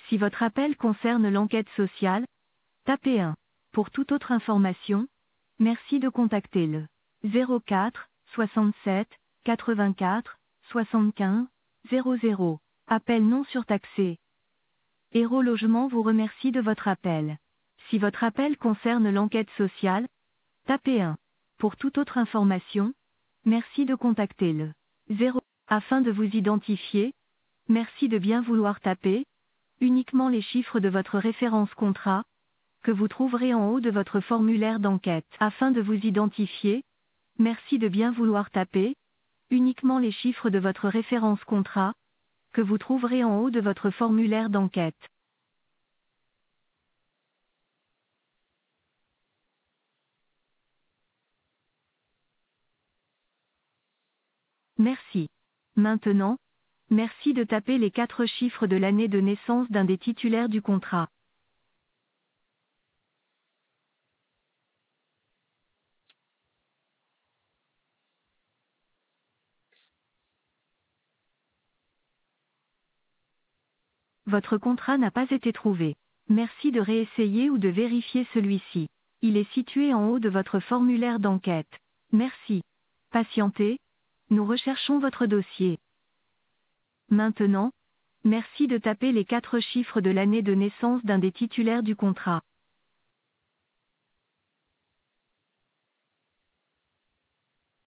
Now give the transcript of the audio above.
Si votre appel concerne l'enquête sociale, tapez 1. Pour toute autre information, merci de contacter le 04 67 84 75 00. Appel non surtaxé. Héros Logement vous remercie de votre appel. Si votre appel concerne l'enquête sociale, tapez 1. Pour toute autre information, merci de contacter le 0. Afin de vous identifier, merci de bien vouloir taper uniquement les chiffres de votre référence contrat, que vous trouverez en haut de votre formulaire d'enquête. Afin de vous identifier, merci de bien vouloir taper uniquement les chiffres de votre référence contrat, que vous trouverez en haut de votre formulaire d'enquête. Merci. Maintenant, merci de taper les 4 chiffres de l'année de naissance d'un des titulaires du contrat. Votre contrat n'a pas été trouvé. Merci de réessayer ou de vérifier celui-ci. Il est situé en haut de votre formulaire d'enquête. Merci. Patientez. Nous recherchons votre dossier. Maintenant, merci de taper les 4 chiffres de l'année de naissance d'un des titulaires du contrat.